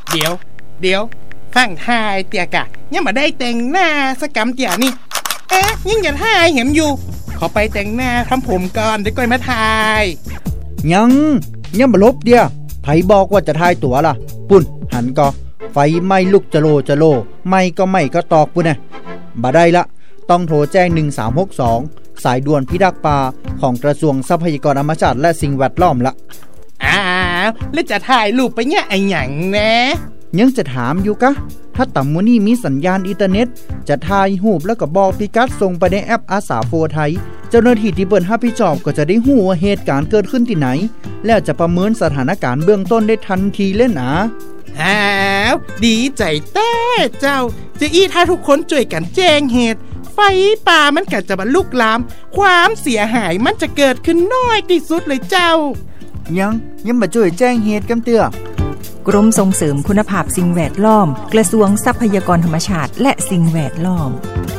เดี๋ยวฟังทายเตียกะยังมาได้แต่งหน้าสกรรมเตียนี่ยังจะทายเห็นอยู่ขอไปแต่งหน้าทำผมก่อนเดี๋ยวก่อยมาทายยังมาลบเดียไผบอกว่าจะทายตั๋วล่ะปุ่นหันก็ไฟไหม้ลุกจะโลไหม้ก็ตอกปุ่นน่ะบ่ได้ละต้องโทรแจ้ง1362สายด่วนพิทักษ์ป่าของกระทรวงทรัพยากรธรรมชาติและสิ่งแวดล้อมละแล้วจะถ่ายรูปไปเนี่ยไอ้หยังนะยังจะถามอยู่กะถ้าต่ำมื้อนี้มีสัญญาณอินเทอร์เน็ตจะถ่ายรูปแล้วก็บอกพิกัดส่งไปในแอปอาสาโฟไทยเจ้าหน้าที่ที่เปิ้นรับผิดชอบก็จะได้ฮู้ว่าเหตุการณ์เกิดขึ้นที่ไหนแล้วจะประเมินสถานการณ์เบื้องต้นได้ทันทีเล่นดีใจแต่เจ้าจะถ้าทุกคนช่วยกันแจ้งเหตุไฟป่ามันก็จะบรรลุลามความเสียหายมันจะเกิดขึ้นน้อยที่สุดเลยเจ้ายังมาช่วยแจ้งเหตุกันเตื้อกรมส่งเสริมคุณภาพสิ่งแวดล้อมกระทรวงทรัพยากรธรรมชาติและสิ่งแวดล้อม